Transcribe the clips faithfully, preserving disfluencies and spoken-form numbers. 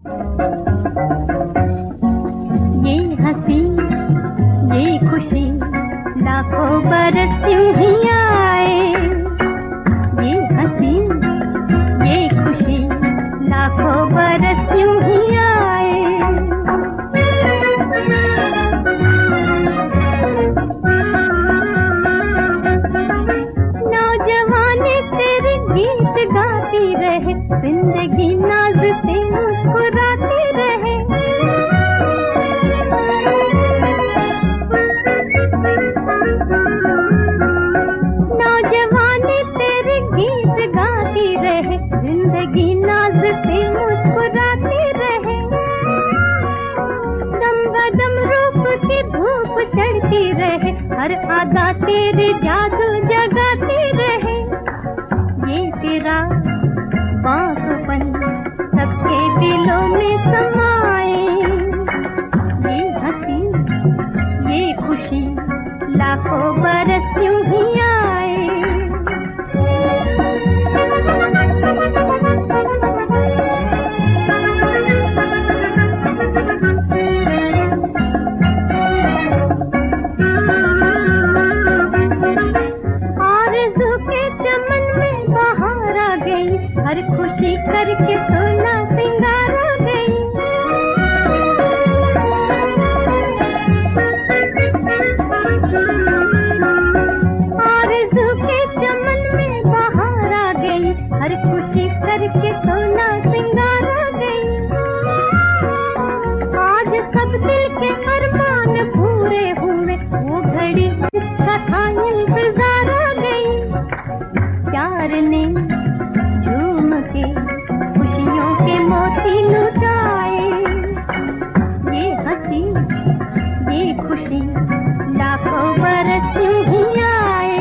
ये हंसी ये खुशी लाखों बरस यूं ही आए। ये हंसी ये खुशी लाखों बरस यूं ही आए। नौजवानी तेरे गीत गाती रहे, जिंदगी नाज से मुस्कुराती रहे। नौजवानी तेरे गीत गाती रहे, जिंदगी नाज से मुस्कुराती रहे। दम बदम रूप की धूप चढ़ती रहे, हर आदा तेरे जादू जगाती रहे। ये तेरा बांसुपन सबके दिलों में समाए। ये हंसी ये खुशी लाखों बरस यूं ही आए। आरज़ू के चमन में बहार आ गई, हर खुशी करके सोना सिंगार आ गई। आरज़ू के चमन में बहार आ गई, हर खुशी करके सोना सिंगार आ गई। आज सब दिल के अरमान पूरे हुए, वो घड़ी जिसका था इंतजार आ गई। प्यार ने झूम के खुशियों के मोती लुटाए। ये हंसी ये खुशी लाखों बरस यूं ही आए।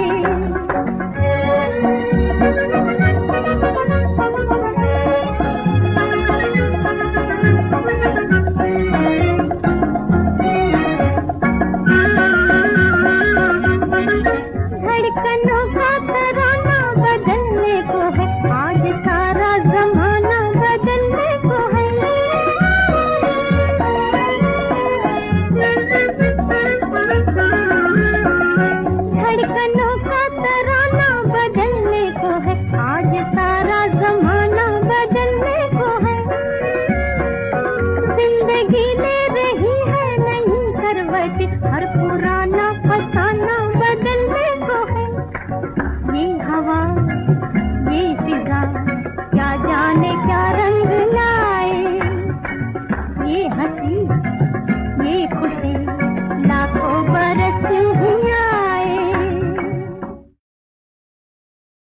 धड़कनों का तराना बदलने को है, आज सारा जमाना बदलने को है। धड़कनों का तराना बदलने को है, आज सारा जमाना बदलने को है। जिंदगी ले रही है नहीं करवट, हर पुराना फसाना बदलने को है। ये हवा ये फिजा क्या जाने क्या रंग लाए। ये हंसी